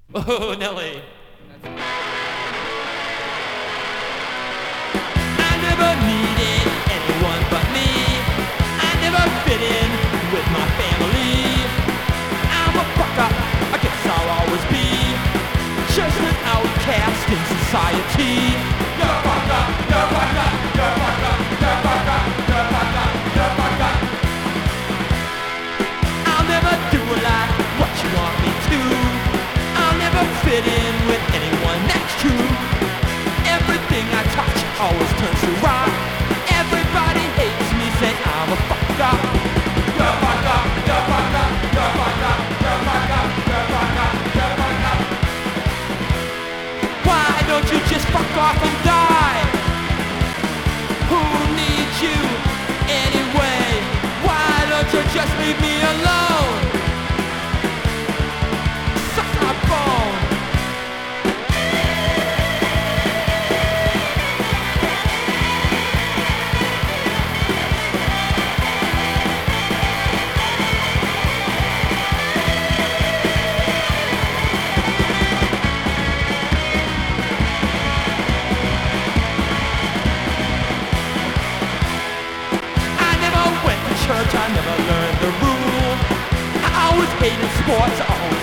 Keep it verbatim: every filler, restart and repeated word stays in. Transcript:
Oh, Nelly. I never needed anyone but me. I never fit in with my family. I'm a fucker, I guess I'll always be just an outcast in society. You're a fucker, you're a fucker, you're a fucker, you're a fucker, you're a fucker, you're a fucker. I'll never do like what you want me to. I'll never fit in with anyone, that's true. Everything I touch always turns to rock. Everybody hates me, say I'm a fucker. You're a fucker, you're a fucker, you're a fucker, you're a fucker, you're a fucker, you're a fucker. Why don't you just fuck off and die? Who needs you anyway? Why don't you just leave me alone? Suck my bone. I never learned the rule. I always hated sports, I always